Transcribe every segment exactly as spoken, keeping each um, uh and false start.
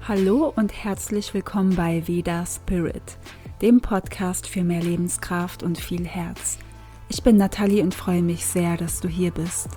Hallo und herzlich willkommen bei Veda Spirit, dem Podcast für mehr Lebenskraft und viel Herz. Ich bin Nathalie und freue mich sehr, dass du hier bist.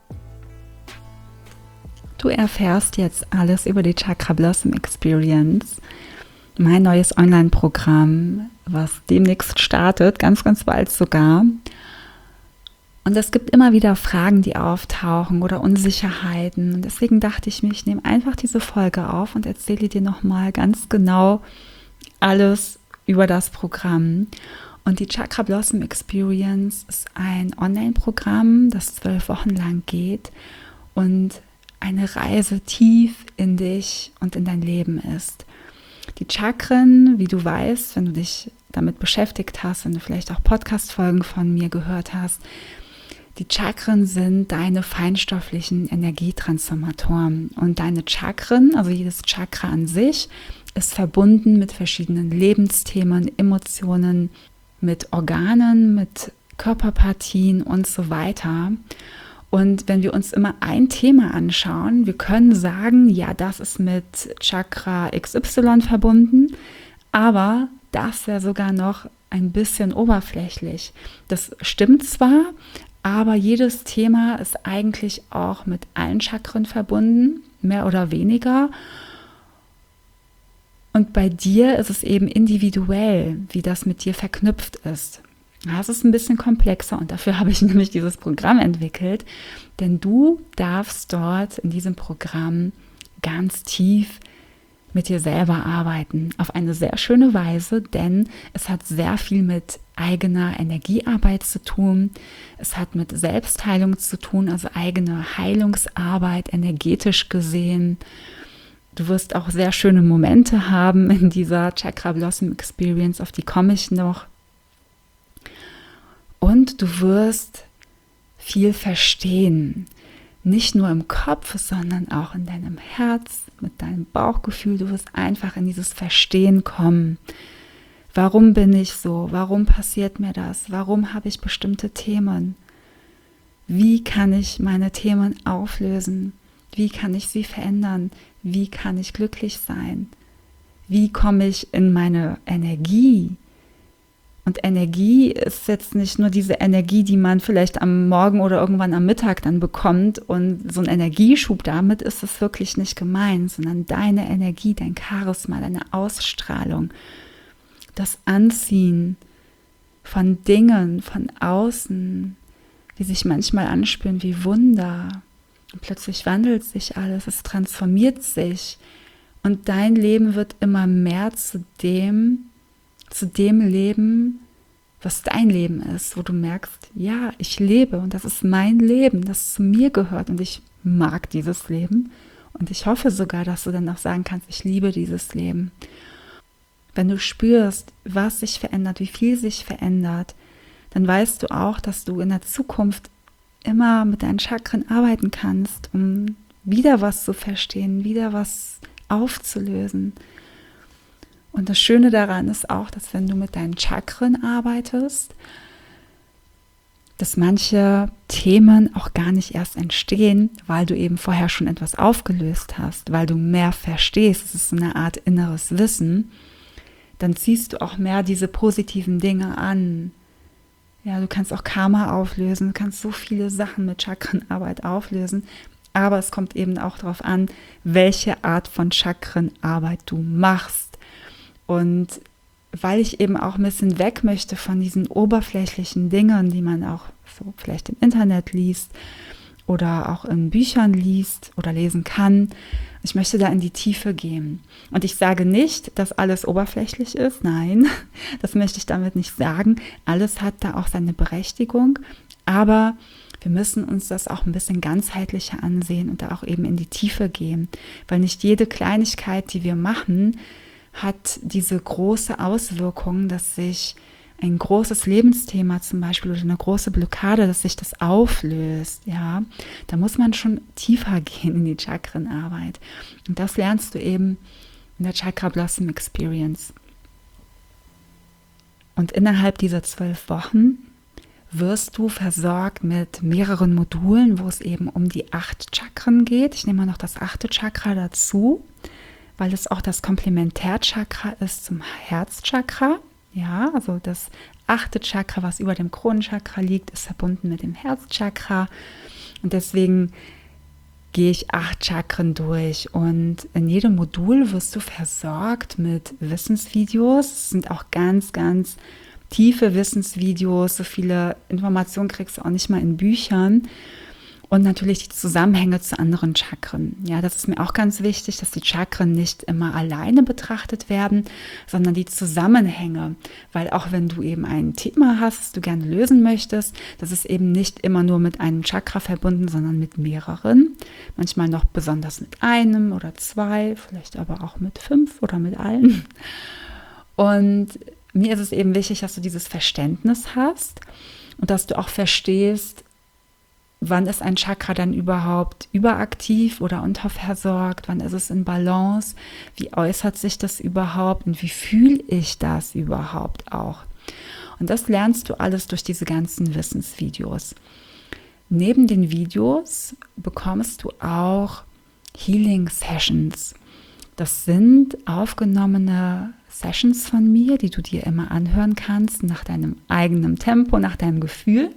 Du erfährst jetzt alles über die Chakra Blossom Experience, mein neues Online-Programm, was demnächst startet, ganz, ganz bald sogar. Und es gibt immer wieder Fragen, die auftauchen oder Unsicherheiten. Und deswegen dachte ich mir, ich nehme einfach diese Folge auf und erzähle dir nochmal ganz genau alles über das Programm. Und die Chakra Blossom Experience ist ein Online-Programm, das zwölf Wochen lang geht und eine Reise tief in dich und in dein Leben ist. Die Chakren, wie du weißt, wenn du dich damit beschäftigt hast, wenn du vielleicht auch Podcast-Folgen von mir gehört hast, die Chakren sind deine feinstofflichen Energietransformatoren und deine Chakren, also jedes Chakra an sich, ist verbunden mit verschiedenen Lebensthemen, Emotionen, mit Organen, mit Körperpartien und so weiter. Und wenn wir uns immer ein Thema anschauen, wir können sagen, ja, das ist mit Chakra X Y verbunden, aber das wäre sogar noch ein bisschen oberflächlich. Das stimmt zwar, aber jedes Thema ist eigentlich auch mit allen Chakren verbunden, mehr oder weniger. Und bei dir ist es eben individuell, wie das mit dir verknüpft ist. Das ist ein bisschen komplexer und dafür habe ich nämlich dieses Programm entwickelt, denn du darfst dort in diesem Programm ganz tief mit dir selber arbeiten, auf eine sehr schöne Weise, denn es hat sehr viel mit eigener Energiearbeit zu tun, es hat mit Selbstheilung zu tun, also eigene Heilungsarbeit, energetisch gesehen. Du wirst auch sehr schöne Momente haben in dieser Chakra Blossom Experience, auf die komme ich noch. Und du wirst viel verstehen, nicht nur im Kopf, sondern auch in deinem Herz, mit deinem Bauchgefühl. Du wirst einfach in dieses Verstehen kommen. Warum bin ich so? Warum passiert mir das? Warum habe ich bestimmte Themen? Wie kann ich meine Themen auflösen? Wie kann ich sie verändern? Wie kann ich glücklich sein? Wie komme ich in meine Energie? Und Energie ist jetzt nicht nur diese Energie, die man vielleicht am Morgen oder irgendwann am Mittag dann bekommt und so ein Energieschub, damit ist es wirklich nicht gemeint, sondern deine Energie, dein Charisma, deine Ausstrahlung, das Anziehen von Dingen von außen, die sich manchmal anspüren wie Wunder. Und plötzlich wandelt sich alles, es transformiert sich und dein Leben wird immer mehr zu dem, zu dem Leben, was dein Leben ist, wo du merkst, ja, ich lebe und das ist mein Leben, das zu mir gehört und ich mag dieses Leben und ich hoffe sogar, dass du dann auch sagen kannst, ich liebe dieses Leben. Wenn du spürst, was sich verändert, wie viel sich verändert, dann weißt du auch, dass du in der Zukunft immer mit deinen Chakren arbeiten kannst, um wieder was zu verstehen, wieder was aufzulösen. Und das Schöne daran ist auch, dass wenn du mit deinen Chakren arbeitest, dass manche Themen auch gar nicht erst entstehen, weil du eben vorher schon etwas aufgelöst hast, weil du mehr verstehst, es ist so eine Art inneres Wissen, dann ziehst du auch mehr diese positiven Dinge an. Ja, du kannst auch Karma auflösen, du kannst so viele Sachen mit Chakrenarbeit auflösen, aber es kommt eben auch darauf an, welche Art von Chakrenarbeit du machst. Und weil ich eben auch ein bisschen weg möchte von diesen oberflächlichen Dingen, die man auch so vielleicht im Internet liest oder auch in Büchern liest oder lesen kann, ich möchte da in die Tiefe gehen. Und ich sage nicht, dass alles oberflächlich ist, nein, das möchte ich damit nicht sagen. Alles hat da auch seine Berechtigung, aber wir müssen uns das auch ein bisschen ganzheitlicher ansehen und da auch eben in die Tiefe gehen, weil nicht jede Kleinigkeit, die wir machen, hat diese große Auswirkung, dass sich ein großes Lebensthema zum Beispiel oder eine große Blockade, dass sich das auflöst, ja, da muss man schon tiefer gehen in die Chakrenarbeit. Und das lernst du eben in der Chakra Blossom Experience. Und innerhalb dieser zwölf Wochen wirst du versorgt mit mehreren Modulen, wo es eben um die acht Chakren geht. Ich nehme mal noch das achte Chakra dazu, weil es auch das Komplementärchakra ist zum Herzchakra. Ja, also das achte Chakra, was über dem Kronenchakra liegt, ist verbunden mit dem Herzchakra. Und deswegen gehe ich acht Chakren durch. Und in jedem Modul wirst du versorgt mit Wissensvideos. Es sind auch ganz, ganz tiefe Wissensvideos. So viele Informationen kriegst du auch nicht mal in Büchern. Und natürlich die Zusammenhänge zu anderen Chakren. Ja, das ist mir auch ganz wichtig, dass die Chakren nicht immer alleine betrachtet werden, sondern die Zusammenhänge. Weil auch wenn du eben ein Thema hast, das du gerne lösen möchtest, das ist eben nicht immer nur mit einem Chakra verbunden, sondern mit mehreren. Manchmal noch besonders mit einem oder zwei, vielleicht aber auch mit fünf oder mit allen. Und mir ist es eben wichtig, dass du dieses Verständnis hast und dass du auch verstehst, wann ist ein Chakra dann überhaupt überaktiv oder unterversorgt? Wann ist es in Balance? Wie äußert sich das überhaupt? Und wie fühle ich das überhaupt auch? Und das lernst du alles durch diese ganzen Wissensvideos. Neben den Videos bekommst du auch Healing Sessions. Das sind aufgenommene Sessions von mir, die du dir immer anhören kannst, nach deinem eigenen Tempo, nach deinem Gefühl.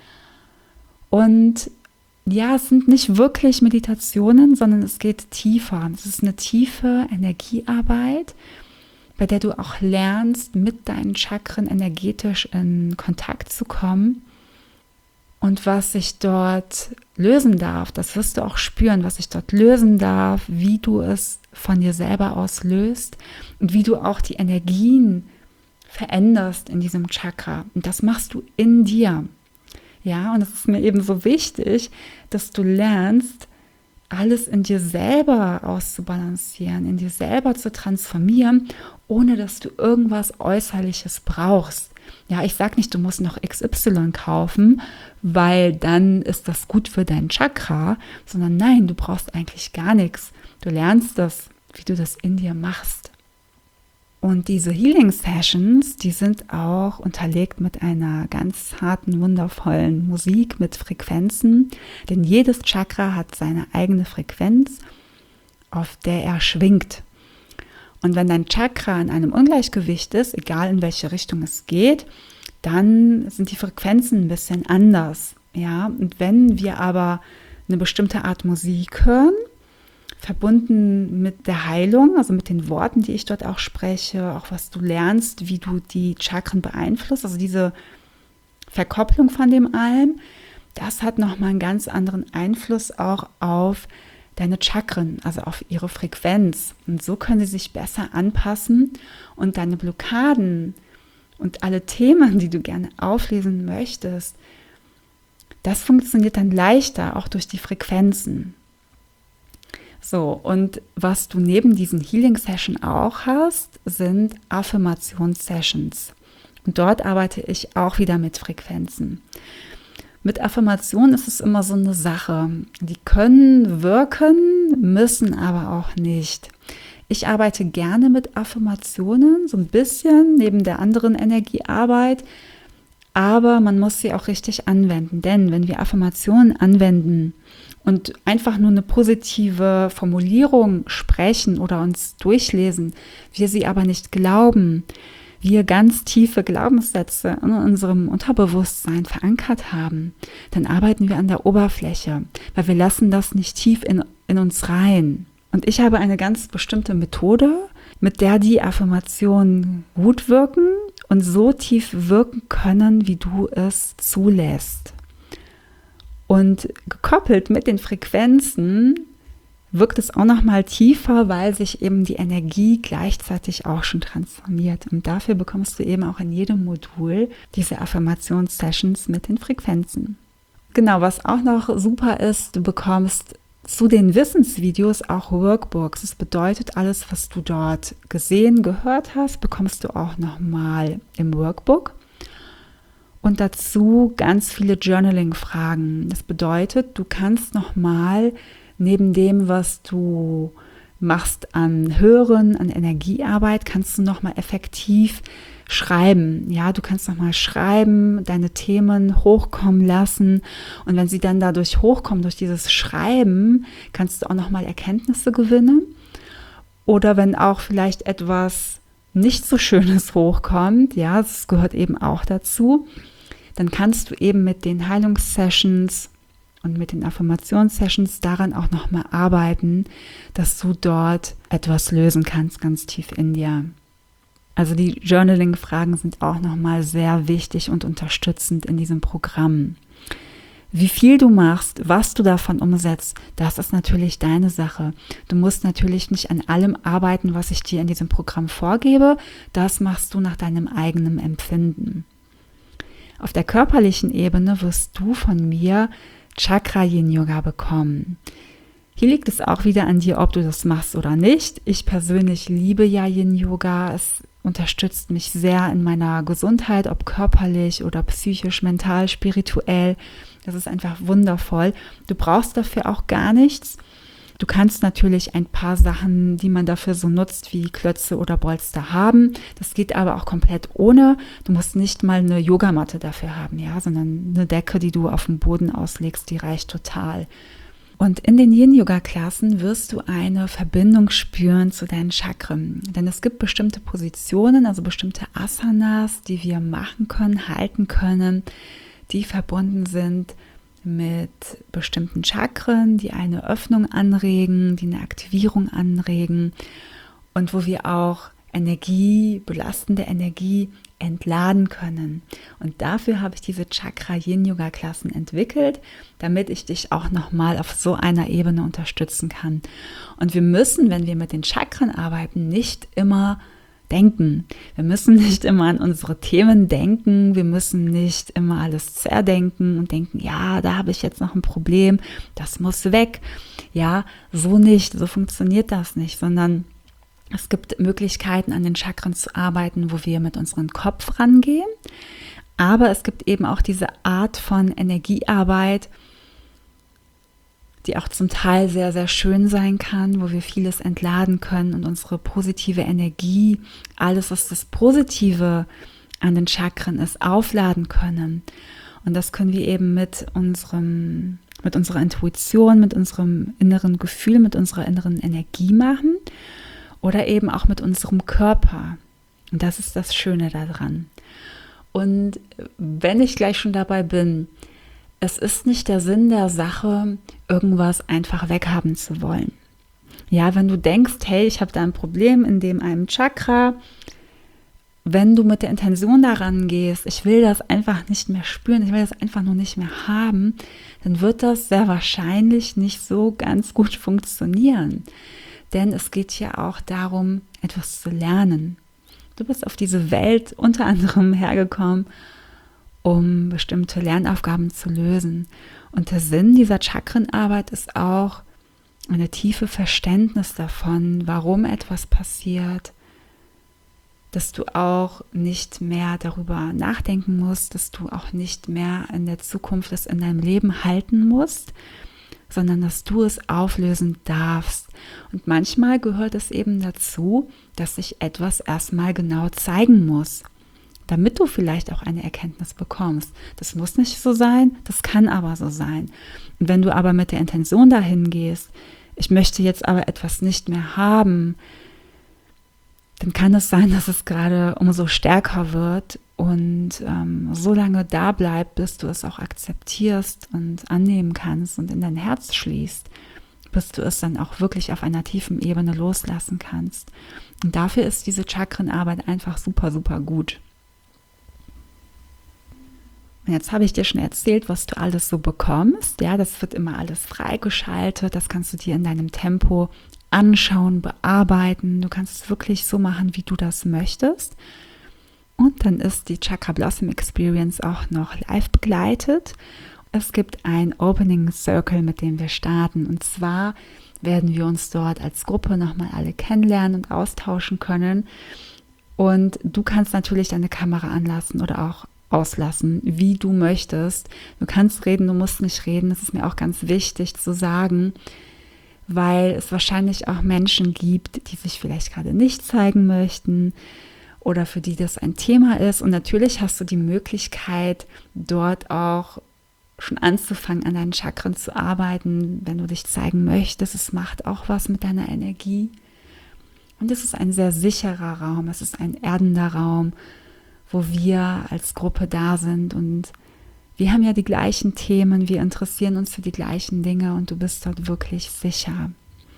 Und ja, es sind nicht wirklich Meditationen, sondern es geht tiefer. Es ist eine tiefe Energiearbeit, bei der du auch lernst, mit deinen Chakren energetisch in Kontakt zu kommen. Und was sich dort lösen darf, das wirst du auch spüren, was sich dort lösen darf, wie du es von dir selber aus löst und wie du auch die Energien veränderst in diesem Chakra. Und das machst du in dir. Ja, und es ist mir eben so wichtig, dass du lernst, alles in dir selber auszubalancieren, in dir selber zu transformieren, ohne dass du irgendwas Äußerliches brauchst. Ja, ich sage nicht, du musst noch X Y kaufen, weil dann ist das gut für dein Chakra, sondern nein, du brauchst eigentlich gar nichts. Du lernst das, wie du das in dir machst. Und diese Healing Sessions, die sind auch unterlegt mit einer ganz harten, wundervollen Musik mit Frequenzen. Denn jedes Chakra hat seine eigene Frequenz, auf der er schwingt. Und wenn dein Chakra in einem Ungleichgewicht ist, egal in welche Richtung es geht, dann sind die Frequenzen ein bisschen anders. Ja? Und wenn wir aber eine bestimmte Art Musik hören, verbunden mit der Heilung, also mit den Worten, die ich dort auch spreche, auch was du lernst, wie du die Chakren beeinflusst, also diese Verkopplung von dem allem, das hat nochmal einen ganz anderen Einfluss auch auf deine Chakren, also auf ihre Frequenz. Und so können sie sich besser anpassen und deine Blockaden und alle Themen, die du gerne auflesen möchtest, das funktioniert dann leichter, auch durch die Frequenzen. So, und was du neben diesen Healing Session auch hast, sind Affirmations-Sessions. Und dort arbeite ich auch wieder mit Frequenzen. Mit Affirmationen ist es immer so eine Sache. Die können wirken, müssen aber auch nicht. Ich arbeite gerne mit Affirmationen, so ein bisschen neben der anderen Energiearbeit, aber man muss sie auch richtig anwenden. Denn wenn wir Affirmationen anwenden und einfach nur eine positive Formulierung sprechen oder uns durchlesen, wir sie aber nicht glauben, wir ganz tiefe Glaubenssätze in unserem Unterbewusstsein verankert haben, dann arbeiten wir an der Oberfläche, weil wir lassen das nicht tief in, in uns rein. Und ich habe eine ganz bestimmte Methode, mit der die Affirmationen gut wirken und so tief wirken können, wie du es zulässt. Und gekoppelt mit den Frequenzen wirkt es auch noch mal tiefer, weil sich eben die Energie gleichzeitig auch schon transformiert. Und dafür bekommst du eben auch in jedem Modul diese Affirmations-Sessions mit den Frequenzen. Genau, was auch noch super ist, du bekommst zu den Wissensvideos auch Workbooks. Das bedeutet, alles, was du dort gesehen, gehört hast, bekommst du auch noch mal im Workbook. Und dazu ganz viele Journaling-Fragen. Das bedeutet, du kannst nochmal neben dem, was du machst an Hören, an Energiearbeit, kannst du nochmal effektiv schreiben. Ja, du kannst nochmal schreiben, deine Themen hochkommen lassen. Und wenn sie dann dadurch hochkommen, durch dieses Schreiben, kannst du auch nochmal Erkenntnisse gewinnen. Oder wenn auch vielleicht etwas nicht so Schönes hochkommt, ja, das gehört eben auch dazu, dann kannst du eben mit den Heilungssessions und mit den Affirmationssessions daran auch nochmal arbeiten, dass du dort etwas lösen kannst, ganz tief in dir. Also die Journaling-Fragen sind auch nochmal sehr wichtig und unterstützend in diesem Programm. Wie viel du machst, was du davon umsetzt, das ist natürlich deine Sache. Du musst natürlich nicht an allem arbeiten, was ich dir in diesem Programm vorgebe. Das machst du nach deinem eigenen Empfinden. Auf der körperlichen Ebene wirst du von mir Chakra-Yin-Yoga bekommen. Hier liegt es auch wieder an dir, ob du das machst oder nicht. Ich persönlich liebe ja Yin-Yoga. Es unterstützt mich sehr in meiner Gesundheit, ob körperlich oder psychisch, mental, spirituell. Das ist einfach wundervoll. Du brauchst dafür auch gar nichts. Du kannst natürlich ein paar Sachen, die man dafür so nutzt, wie Klötze oder Bolster haben. Das geht aber auch komplett ohne. Du musst nicht mal eine Yogamatte dafür haben, ja, sondern eine Decke, die du auf dem Boden auslegst, die reicht total. Und in den Yin-Yoga-Klassen wirst du eine Verbindung spüren zu deinen Chakren. Denn es gibt bestimmte Positionen, also bestimmte Asanas, die wir machen können, halten können, die verbunden sind mit bestimmten Chakren, die eine Öffnung anregen, die eine Aktivierung anregen und wo wir auch Energie, belastende Energie entladen können. Und dafür habe ich diese Chakra-Yin-Yoga-Klassen entwickelt, damit ich dich auch nochmal auf so einer Ebene unterstützen kann. Und wir müssen, wenn wir mit den Chakren arbeiten, nicht immer denken. Wir müssen nicht immer an unsere Themen denken. Wir müssen nicht immer alles zerdenken und denken, ja, da habe ich jetzt noch ein Problem, das muss weg. Ja, so nicht, so funktioniert das nicht, sondern es gibt Möglichkeiten, an den Chakren zu arbeiten, wo wir mit unserem Kopf rangehen. Aber es gibt eben auch diese Art von Energiearbeit, die auch zum Teil sehr, sehr schön sein kann, wo wir vieles entladen können und unsere positive Energie, alles, was das Positive an den Chakren ist, aufladen können. Und das können wir eben mit unserem, mit unserer Intuition, mit unserem inneren Gefühl, mit unserer inneren Energie machen. Oder eben auch mit unserem Körper. Und das ist das Schöne daran. Und wenn ich gleich schon dabei bin, es ist nicht der Sinn der Sache, irgendwas einfach weghaben zu wollen. Ja, wenn du denkst, hey, ich habe da ein Problem in dem einen Chakra, wenn du mit der Intention daran gehst, ich will das einfach nicht mehr spüren, ich will das einfach nur nicht mehr haben, dann wird das sehr wahrscheinlich nicht so ganz gut funktionieren. Denn es geht ja auch darum, etwas zu lernen. Du bist auf diese Welt unter anderem hergekommen, um bestimmte Lernaufgaben zu lösen. Und der Sinn dieser Chakrenarbeit ist auch eine tiefe Verständnis davon, warum etwas passiert, dass du auch nicht mehr darüber nachdenken musst, dass du auch nicht mehr in der Zukunft es in deinem Leben halten musst, sondern dass du es auflösen darfst. Und manchmal gehört es eben dazu, dass sich etwas erstmal genau zeigen muss, damit du vielleicht auch eine Erkenntnis bekommst. Das muss nicht so sein, das kann aber so sein. Und wenn du aber mit der Intention dahin gehst, ich möchte jetzt aber etwas nicht mehr haben, dann kann es sein, dass es gerade umso stärker wird und ähm, so lange da bleibt, bis du es auch akzeptierst und annehmen kannst und in dein Herz schließt, bis du es dann auch wirklich auf einer tiefen Ebene loslassen kannst. Und dafür ist diese Chakrenarbeit einfach super, super gut. Und jetzt habe ich dir schon erzählt, was du alles so bekommst. Ja, das wird immer alles freigeschaltet. Das kannst du dir in deinem Tempo anschauen, bearbeiten. Du kannst es wirklich so machen, wie du das möchtest. Und dann ist die Chakra Blossom Experience auch noch live begleitet. Es gibt ein Opening Circle, mit dem wir starten. Und zwar werden wir uns dort als Gruppe nochmal alle kennenlernen und austauschen können. Und du kannst natürlich deine Kamera anlassen oder auch auslassen, wie du möchtest. Du kannst reden, du musst nicht reden. Das ist mir auch ganz wichtig zu sagen, weil es wahrscheinlich auch Menschen gibt, die sich vielleicht gerade nicht zeigen möchten oder für die das ein Thema ist. Und natürlich hast du die Möglichkeit, dort auch schon anzufangen, an deinen Chakren zu arbeiten, wenn du dich zeigen möchtest. Es macht auch was mit deiner Energie. Und es ist ein sehr sicherer Raum, es ist ein erdender Raum, wo wir als Gruppe da sind und wir haben ja die gleichen Themen, wir interessieren uns für die gleichen Dinge und du bist dort wirklich sicher.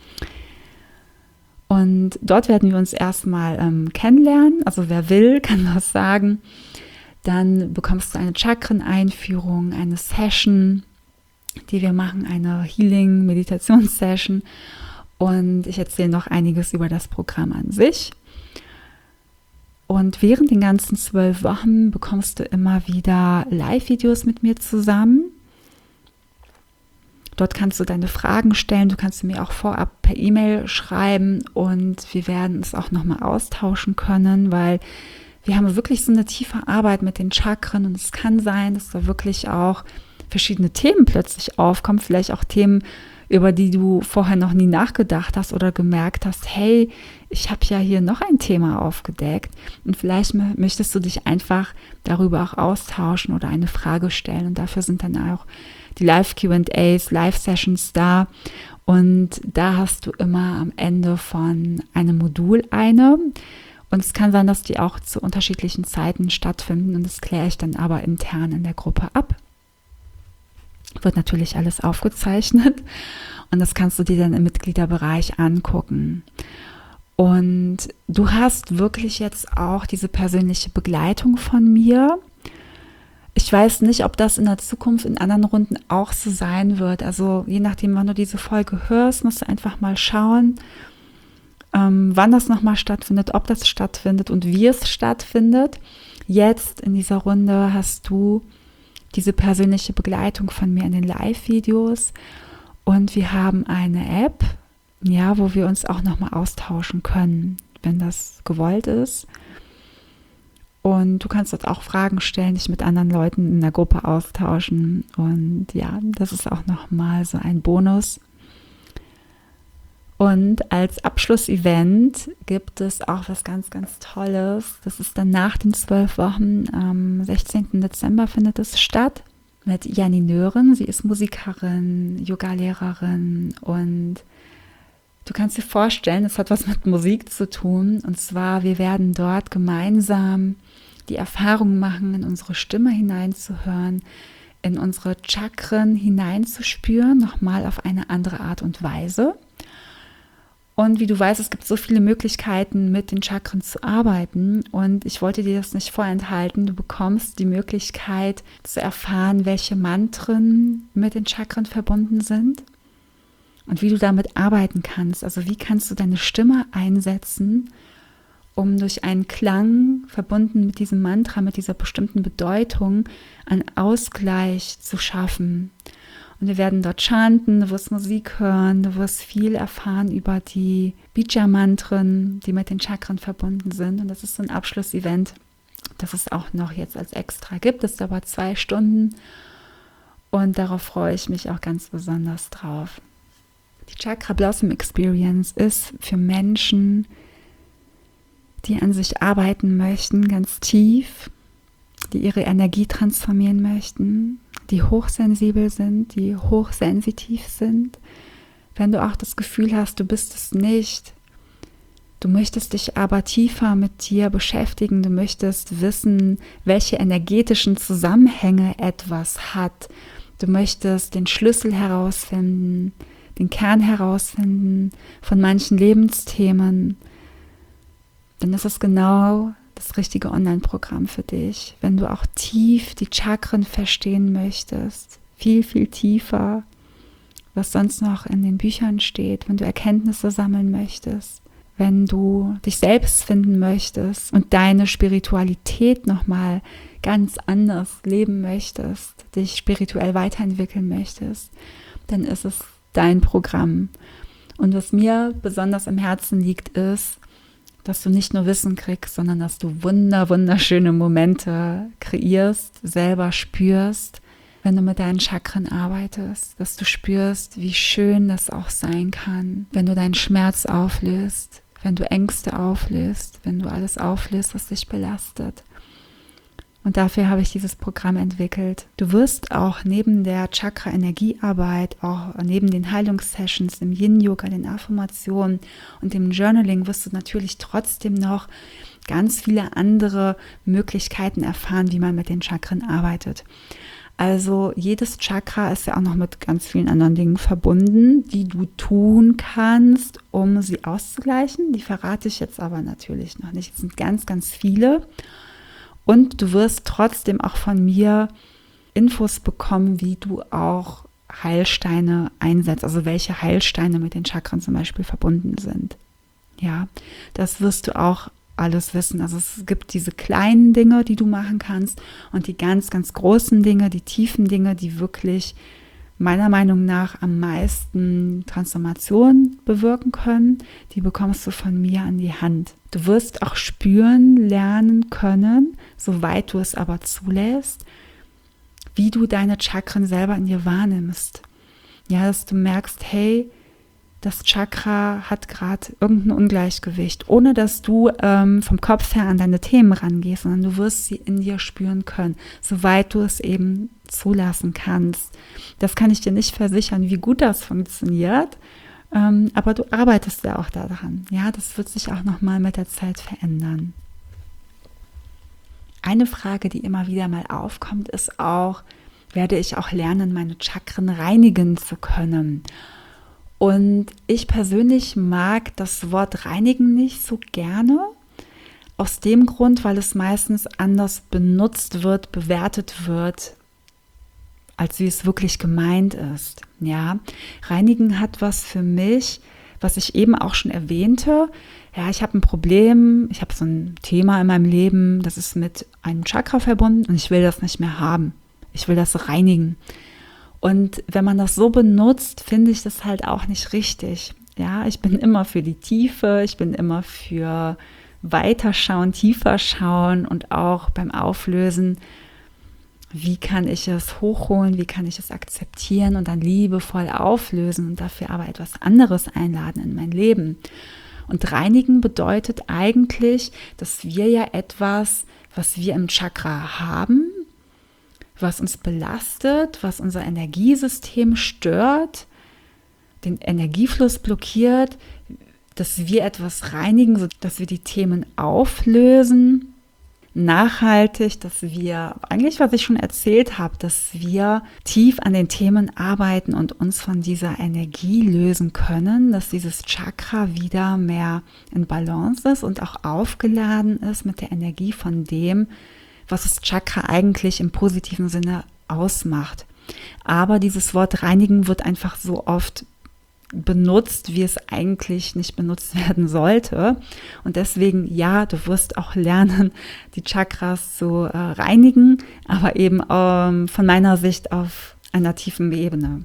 Und dort werden wir uns erstmal ähm, kennenlernen, also wer will, kann was sagen. Dann bekommst du eine Chakren-Einführung, eine Session, die wir machen, eine Healing-Meditations-Session. Und ich erzähle noch einiges über das Programm an sich. Und während den ganzen zwölf Wochen bekommst du immer wieder Live-Videos mit mir zusammen. Dort kannst du deine Fragen stellen, du kannst mir auch vorab per E-Mail schreiben und wir werden es auch nochmal austauschen können, weil wir haben wirklich so eine tiefe Arbeit mit den Chakren und es kann sein, dass da wirklich auch verschiedene Themen plötzlich aufkommen, vielleicht auch Themen, über die du vorher noch nie nachgedacht hast oder gemerkt hast, hey, ich habe ja hier noch ein Thema aufgedeckt und vielleicht möchtest du dich einfach darüber auch austauschen oder eine Frage stellen und dafür sind dann auch die Live-Q and A's, Live-Sessions da und da hast du immer am Ende von einem Modul eine und es kann sein, dass die auch zu unterschiedlichen Zeiten stattfinden und das kläre ich dann aber intern in der Gruppe ab. Wird natürlich alles aufgezeichnet und das kannst du dir dann im Mitgliederbereich angucken. Und du hast wirklich jetzt auch diese persönliche Begleitung von mir. Ich weiß nicht, ob das in der Zukunft in anderen Runden auch so sein wird. Also je nachdem, wann du diese Folge hörst, musst du einfach mal schauen, ähm, wann das nochmal stattfindet, ob das stattfindet und wie es stattfindet. Jetzt in dieser Runde hast du diese persönliche Begleitung von mir in den Live-Videos und wir haben eine App, ja, wo wir uns auch nochmal austauschen können, wenn das gewollt ist. Und du kannst dort auch Fragen stellen, dich mit anderen Leuten in der Gruppe austauschen und ja, das ist auch nochmal so ein Bonus. Und als Abschlussevent gibt es auch was ganz, ganz Tolles. Das ist dann nach den zwölf Wochen, am sechzehnten Dezember findet es statt mit Janni Nören. Sie ist Musikerin, Yoga-Lehrerin und du kannst dir vorstellen, es hat was mit Musik zu tun. Und zwar, wir werden dort gemeinsam die Erfahrung machen, in unsere Stimme hineinzuhören, in unsere Chakren hineinzuspüren, nochmal auf eine andere Art und Weise. Und wie du weißt, es gibt so viele Möglichkeiten, mit den Chakren zu arbeiten. Und ich wollte dir das nicht vorenthalten. Du bekommst die Möglichkeit zu erfahren, welche Mantren mit den Chakren verbunden sind und wie du damit arbeiten kannst. Also wie kannst du deine Stimme einsetzen, um durch einen Klang verbunden mit diesem Mantra, mit dieser bestimmten Bedeutung, einen Ausgleich zu schaffen. Und wir werden dort chanten, du wirst Musik hören, du wirst viel erfahren über die Bija-Mantren, die mit den Chakren verbunden sind. Und das ist so ein Abschlussevent, das es auch noch jetzt als extra gibt. Das dauert zwei Stunden und darauf freue ich mich auch ganz besonders drauf. Die Chakra Blossom Experience ist für Menschen, die an sich arbeiten möchten, ganz tief, die ihre Energie transformieren möchten, die hochsensibel sind, die hochsensitiv sind. Wenn du auch das Gefühl hast, du bist es nicht, du möchtest dich aber tiefer mit dir beschäftigen, du möchtest wissen, welche energetischen Zusammenhänge etwas hat, du möchtest den Schlüssel herausfinden, den Kern herausfinden von manchen Lebensthemen, dann ist es genau das richtige Online-Programm für dich. Wenn du auch tief die Chakren verstehen möchtest, viel, viel tiefer, was sonst noch in den Büchern steht, wenn du Erkenntnisse sammeln möchtest, wenn du dich selbst finden möchtest und deine Spiritualität nochmal ganz anders leben möchtest, dich spirituell weiterentwickeln möchtest, dann ist es dein Programm. Und was mir besonders am Herzen liegt, ist, dass du nicht nur Wissen kriegst, sondern dass du wunder, wunderschöne Momente kreierst, selber spürst, wenn du mit deinen Chakren arbeitest, dass du spürst, wie schön das auch sein kann, wenn du deinen Schmerz auflöst, wenn du Ängste auflöst, wenn du alles auflöst, was dich belastet. Und dafür habe ich dieses Programm entwickelt. Du wirst auch neben der Chakra-Energiearbeit, auch neben den Heilungssessions, dem Yin-Yoga, den Affirmationen und dem Journaling, wirst du natürlich trotzdem noch ganz viele andere Möglichkeiten erfahren, wie man mit den Chakren arbeitet. Also jedes Chakra ist ja auch noch mit ganz vielen anderen Dingen verbunden, die du tun kannst, um sie auszugleichen. Die verrate ich jetzt aber natürlich noch nicht. Es sind ganz, ganz viele. Und du wirst trotzdem auch von mir Infos bekommen, wie du auch Heilsteine einsetzt. Also welche Heilsteine mit den Chakren zum Beispiel verbunden sind. Ja, das wirst du auch alles wissen. Also es gibt diese kleinen Dinge, die du machen kannst und die ganz, ganz großen Dinge, die tiefen Dinge, die wirklich meiner Meinung nach am meisten Transformation bewirken können, die bekommst du von mir an die Hand. Du wirst auch spüren, lernen können, soweit du es aber zulässt, wie du deine Chakren selber in dir wahrnimmst. Ja, dass du merkst, hey, das Chakra hat gerade irgendein Ungleichgewicht, ohne dass du ähm, vom Kopf her an deine Themen rangehst, sondern du wirst sie in dir spüren können, soweit du es eben zulassen kannst. Das kann ich dir nicht versichern, wie gut das funktioniert, ähm, aber du arbeitest ja auch daran. Ja, das wird sich auch nochmal mit der Zeit verändern. Eine Frage, die immer wieder mal aufkommt, ist auch, werde ich auch lernen, meine Chakren reinigen zu können? Und ich persönlich mag das Wort reinigen nicht so gerne, aus dem Grund, weil es meistens anders benutzt wird, bewertet wird, als wie es wirklich gemeint ist. Ja, reinigen hat was für mich, was ich eben auch schon erwähnte. Ja, ich habe ein Problem, ich habe so ein Thema in meinem Leben, das ist mit einem Chakra verbunden und ich will das nicht mehr haben. Ich will das reinigen. Und wenn man das so benutzt, finde ich das halt auch nicht richtig. Ja, ich bin immer für die Tiefe, ich bin immer für Weiterschauen, tiefer schauen und auch beim Auflösen, wie kann ich es hochholen, wie kann ich es akzeptieren und dann liebevoll auflösen und dafür aber etwas anderes einladen in mein Leben. Und reinigen bedeutet eigentlich, dass wir ja etwas, was wir im Chakra haben, was uns belastet, was unser Energiesystem stört, den Energiefluss blockiert, dass wir etwas reinigen, dass wir die Themen auflösen, nachhaltig, dass wir, eigentlich was ich schon erzählt habe, dass wir tief an den Themen arbeiten und uns von dieser Energie lösen können, dass dieses Chakra wieder mehr in Balance ist und auch aufgeladen ist mit der Energie von dem, was das Chakra eigentlich im positiven Sinne ausmacht. Aber dieses Wort reinigen wird einfach so oft benutzt, wie es eigentlich nicht benutzt werden sollte. Und deswegen, ja, du wirst auch lernen, die Chakras zu äh, reinigen, aber eben ähm, von meiner Sicht auf einer tiefen Ebene.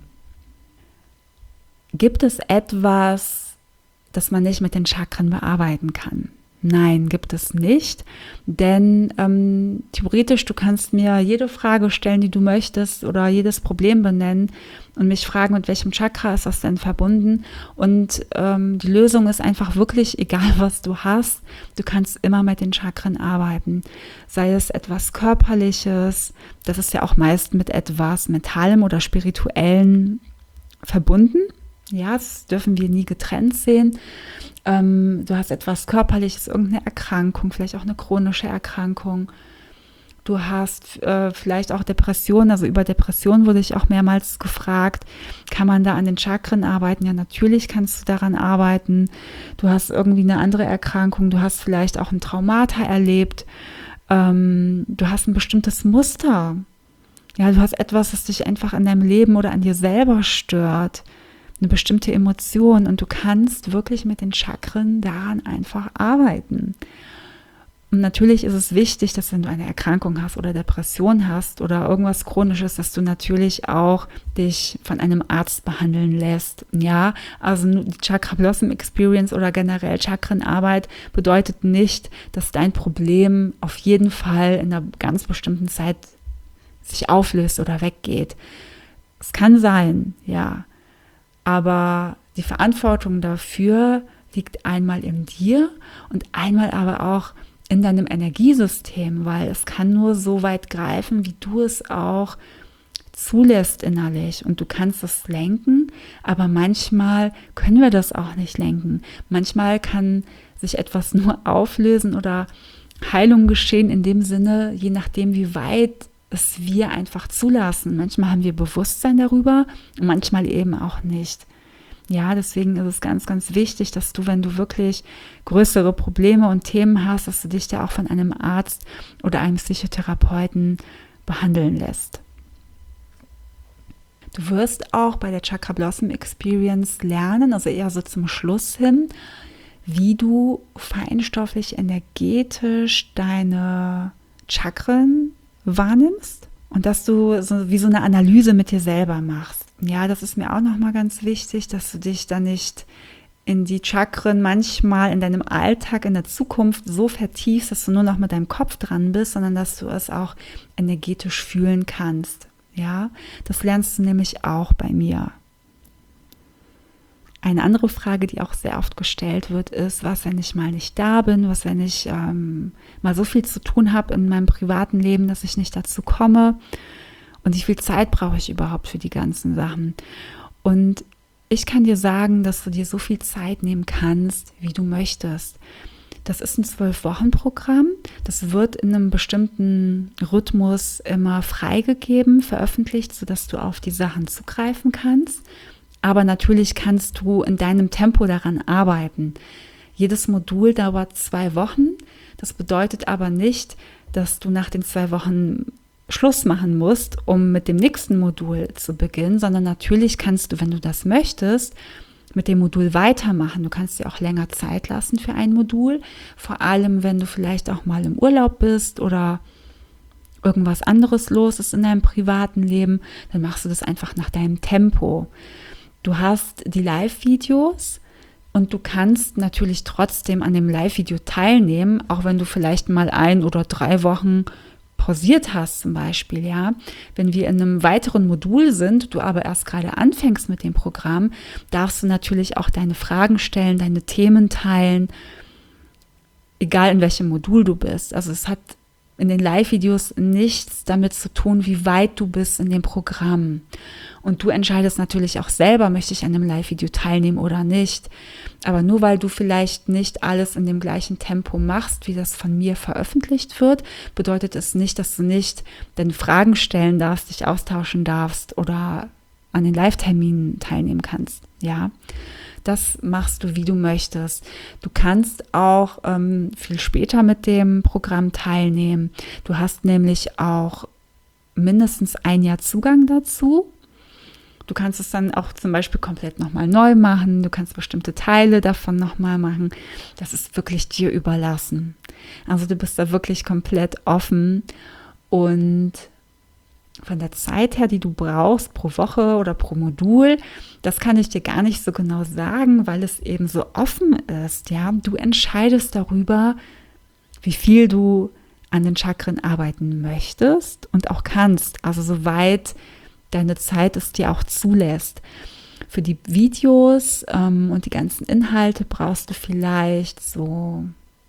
Gibt es etwas, das man nicht mit den Chakren bearbeiten kann? Nein, gibt es nicht, denn ähm, theoretisch, du kannst mir jede Frage stellen, die du möchtest oder jedes Problem benennen und mich fragen, mit welchem Chakra ist das denn verbunden, und ähm, die Lösung ist einfach wirklich, egal was du hast, du kannst immer mit den Chakren arbeiten, sei es etwas Körperliches, das ist ja auch meist mit etwas Mentalem oder Spirituellem verbunden. Ja, das dürfen wir nie getrennt sehen. Ähm, du hast etwas Körperliches, irgendeine Erkrankung, vielleicht auch eine chronische Erkrankung. Du hast äh, vielleicht auch Depressionen, also über Depressionen wurde ich auch mehrmals gefragt, kann man da an den Chakren arbeiten? Ja, natürlich kannst du daran arbeiten. Du hast irgendwie eine andere Erkrankung, du hast vielleicht auch ein Traumata erlebt, ähm, du hast ein bestimmtes Muster. Ja, du hast etwas, das dich einfach in deinem Leben oder an dir selber stört. Eine bestimmte Emotion, und du kannst wirklich mit den Chakren daran einfach arbeiten. Und natürlich ist es wichtig, dass wenn du eine Erkrankung hast oder Depression hast oder irgendwas Chronisches, dass du natürlich auch dich von einem Arzt behandeln lässt. Ja, also die Chakra Blossom Experience oder generell Chakrenarbeit bedeutet nicht, dass dein Problem auf jeden Fall in einer ganz bestimmten Zeit sich auflöst oder weggeht. Es kann sein, ja. Aber die Verantwortung dafür liegt einmal in dir und einmal aber auch in deinem Energiesystem, weil es kann nur so weit greifen, wie du es auch zulässt innerlich, und du kannst es lenken, aber manchmal können wir das auch nicht lenken. Manchmal kann sich etwas nur auflösen oder Heilung geschehen in dem Sinne, je nachdem, wie weit es wir einfach zulassen. Manchmal haben wir Bewusstsein darüber und manchmal eben auch nicht. Ja, deswegen ist es ganz, ganz wichtig, dass du, wenn du wirklich größere Probleme und Themen hast, dass du dich da auch von einem Arzt oder einem Psychotherapeuten behandeln lässt. Du wirst auch bei der Chakra Blossom Experience lernen, also eher so zum Schluss hin, wie du feinstofflich, energetisch deine Chakren wahrnimmst und dass du so wie so eine Analyse mit dir selber machst. Ja, das ist mir auch nochmal ganz wichtig, dass du dich da nicht in die Chakren manchmal in deinem Alltag, in der Zukunft so vertiefst, dass du nur noch mit deinem Kopf dran bist, sondern dass du es auch energetisch fühlen kannst. Ja, das lernst du nämlich auch bei mir. Eine andere Frage, die auch sehr oft gestellt wird, ist, was, wenn ich mal nicht da bin, was, wenn ich ähm, mal so viel zu tun habe in meinem privaten Leben, dass ich nicht dazu komme, und wie viel Zeit brauche ich überhaupt für die ganzen Sachen. Und ich kann dir sagen, dass du dir so viel Zeit nehmen kannst, wie du möchtest. Das ist ein Zwölf-Wochen-Programm. Das wird in einem bestimmten Rhythmus immer freigegeben, veröffentlicht, sodass du auf die Sachen zugreifen kannst. Aber natürlich kannst du in deinem Tempo daran arbeiten. Jedes Modul dauert zwei Wochen. Das bedeutet aber nicht, dass du nach den zwei Wochen Schluss machen musst, um mit dem nächsten Modul zu beginnen, sondern natürlich kannst du, wenn du das möchtest, mit dem Modul weitermachen. Du kannst dir auch länger Zeit lassen für ein Modul, vor allem wenn du vielleicht auch mal im Urlaub bist oder irgendwas anderes los ist in deinem privaten Leben, dann machst du das einfach nach deinem Tempo. Du hast die Live-Videos und du kannst natürlich trotzdem an dem Live-Video teilnehmen, auch wenn du vielleicht mal ein oder drei Wochen pausiert hast zum Beispiel, ja. Wenn wir in einem weiteren Modul sind, du aber erst gerade anfängst mit dem Programm, darfst du natürlich auch deine Fragen stellen, deine Themen teilen, egal in welchem Modul du bist. Also es hat in den Live-Videos nichts damit zu tun, wie weit du bist in dem Programm. Und du entscheidest natürlich auch selber, möchte ich an einem Live-Video teilnehmen oder nicht. Aber nur weil du vielleicht nicht alles in dem gleichen Tempo machst, wie das von mir veröffentlicht wird, bedeutet es nicht, dass du nicht deine Fragen stellen darfst, dich austauschen darfst oder an den Live-Terminen teilnehmen kannst. Ja, das machst du, wie du möchtest. Du kannst auch ähm, viel später mit dem Programm teilnehmen. Du hast nämlich auch mindestens ein Jahr Zugang dazu. Du kannst es dann auch zum Beispiel komplett nochmal neu machen. Du kannst bestimmte Teile davon nochmal machen. Das ist wirklich dir überlassen. Also du bist da wirklich komplett offen. Und von der Zeit her, die du brauchst pro Woche oder pro Modul, das kann ich dir gar nicht so genau sagen, weil es eben so offen ist. Ja, du entscheidest darüber, wie viel du an den Chakren arbeiten möchtest und auch kannst. Also soweit deine Zeit es dir auch zulässt. Für die Videos ähm, und die ganzen Inhalte brauchst du vielleicht so,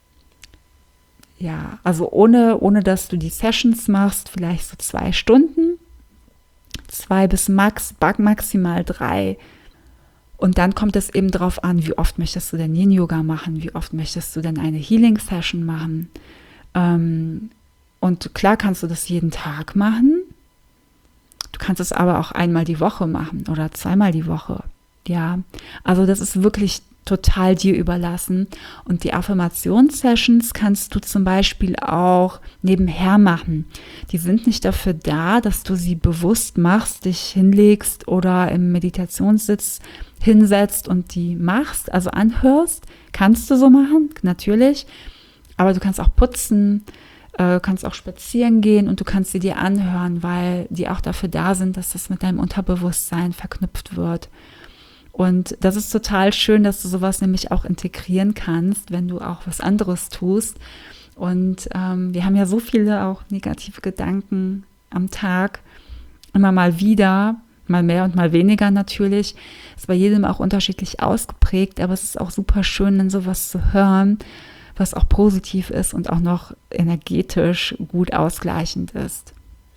ja, also ohne, ohne dass du die Sessions machst, vielleicht so zwei Stunden, zwei bis max, maximal drei. Und dann kommt es eben darauf an, wie oft möchtest du denn Yin-Yoga machen, wie oft möchtest du denn eine Healing-Session machen. Ähm, und klar kannst du das jeden Tag machen. Du kannst es aber auch einmal die Woche machen oder zweimal die Woche. Ja, also das ist wirklich total dir überlassen. Und die Affirmationssessions kannst du zum Beispiel auch nebenher machen. Die sind nicht dafür da, dass du sie bewusst machst, dich hinlegst oder im Meditationssitz hinsetzt und die machst, also anhörst. Kannst du so machen, natürlich. Aber du kannst auch putzen, Du kannst auch spazieren gehen und du kannst sie dir anhören, weil die auch dafür da sind, dass das mit deinem Unterbewusstsein verknüpft wird. Und das ist total schön, dass du sowas nämlich auch integrieren kannst, wenn du auch was anderes tust. Und ähm, wir haben ja so viele auch negative Gedanken am Tag, immer mal wieder, mal mehr und mal weniger natürlich. Ist bei jedem auch unterschiedlich ausgeprägt, aber es ist auch super schön, dann sowas zu hören, was auch positiv ist und auch noch energetisch gut ausgleichend ist.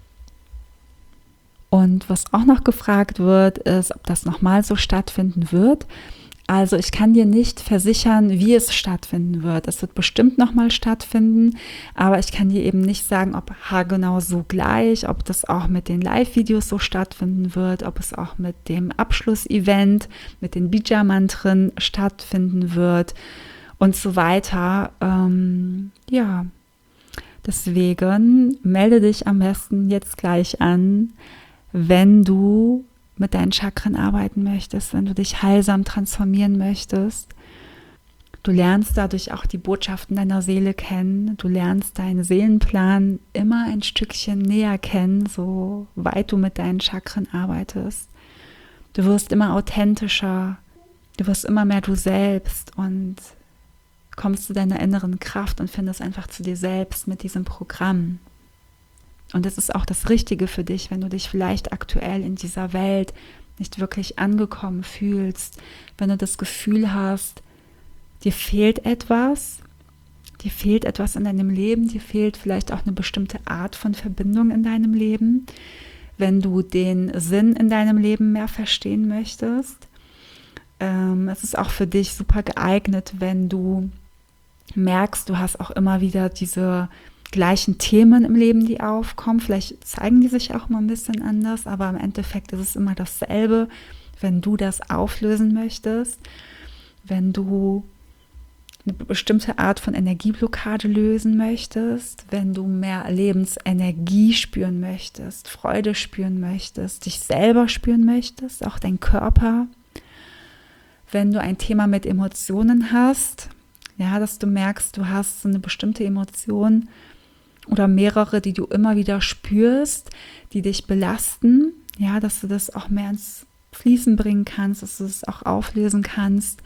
Und was auch noch gefragt wird, ist, ob das nochmal so stattfinden wird. Also ich kann dir nicht versichern, wie es stattfinden wird. Es wird bestimmt nochmal stattfinden, aber ich kann dir eben nicht sagen, ob haargenau so gleich, ob das auch mit den Live-Videos so stattfinden wird, ob es auch mit dem Abschlussevent, mit den Bija-Mantren stattfinden wird und so weiter. Ähm, ja, deswegen melde dich am besten jetzt gleich an, wenn du mit deinen Chakren arbeiten möchtest, wenn du dich heilsam transformieren möchtest. Du lernst dadurch auch die Botschaften deiner Seele kennen. Du lernst deinen Seelenplan immer ein Stückchen näher kennen, so weit du mit deinen Chakren arbeitest. Du wirst immer authentischer, du wirst immer mehr du selbst und kommst zu deiner inneren Kraft und findest einfach zu dir selbst mit diesem Programm. Und es ist auch das Richtige für dich, wenn du dich vielleicht aktuell in dieser Welt nicht wirklich angekommen fühlst, wenn du das Gefühl hast, dir fehlt etwas, dir fehlt etwas in deinem Leben, dir fehlt vielleicht auch eine bestimmte Art von Verbindung in deinem Leben, wenn du den Sinn in deinem Leben mehr verstehen möchtest. Ähm, es ist auch für dich super geeignet, wenn du merkst, du hast auch immer wieder diese gleichen Themen im Leben, die aufkommen. Vielleicht zeigen die sich auch mal ein bisschen anders, aber im Endeffekt ist es immer dasselbe, wenn du das auflösen möchtest, wenn du eine bestimmte Art von Energieblockade lösen möchtest, wenn du mehr Lebensenergie spüren möchtest, Freude spüren möchtest, dich selber spüren möchtest, auch dein Körper, wenn du ein Thema mit Emotionen hast, ja, dass du merkst, du hast so eine bestimmte Emotion oder mehrere, die du immer wieder spürst, die dich belasten, ja, dass du das auch mehr ins Fließen bringen kannst, dass du es auch auflösen kannst.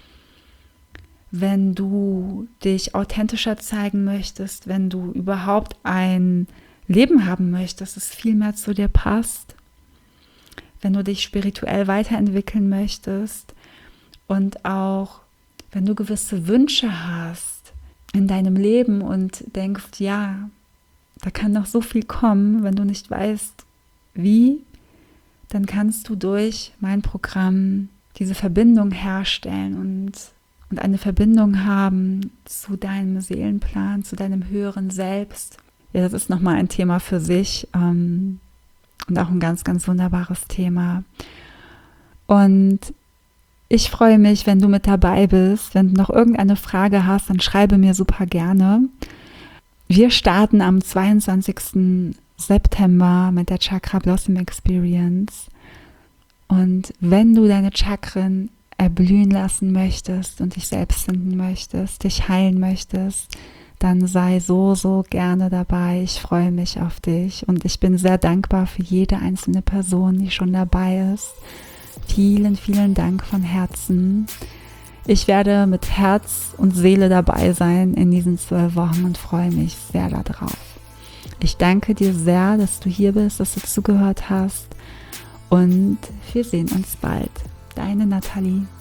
Wenn du dich authentischer zeigen möchtest, wenn du überhaupt ein Leben haben möchtest, das viel mehr zu dir passt, wenn du dich spirituell weiterentwickeln möchtest und auch wenn du gewisse Wünsche hast in deinem Leben und denkst, ja, da kann noch so viel kommen, wenn du nicht weißt, wie, dann kannst du durch mein Programm diese Verbindung herstellen und, und eine Verbindung haben zu deinem Seelenplan, zu deinem höheren Selbst. Ja, das ist nochmal ein Thema für sich ähm, und auch ein ganz, ganz wunderbares Thema. Und ich freue mich, wenn du mit dabei bist. Wenn du noch irgendeine Frage hast, dann schreibe mir super gerne. Wir starten am zweiundzwanzigsten September mit der Chakra Blossom Experience. Und wenn du deine Chakren erblühen lassen möchtest und dich selbst finden möchtest, dich heilen möchtest, dann sei so, so gerne dabei. Ich freue mich auf dich und ich bin sehr dankbar für jede einzelne Person, die schon dabei ist. Vielen, vielen Dank von Herzen. Ich werde mit Herz und Seele dabei sein in diesen zwölf Wochen und freue mich sehr darauf. Ich danke dir sehr, dass du hier bist, dass du zugehört hast und wir sehen uns bald. Deine Nathalie.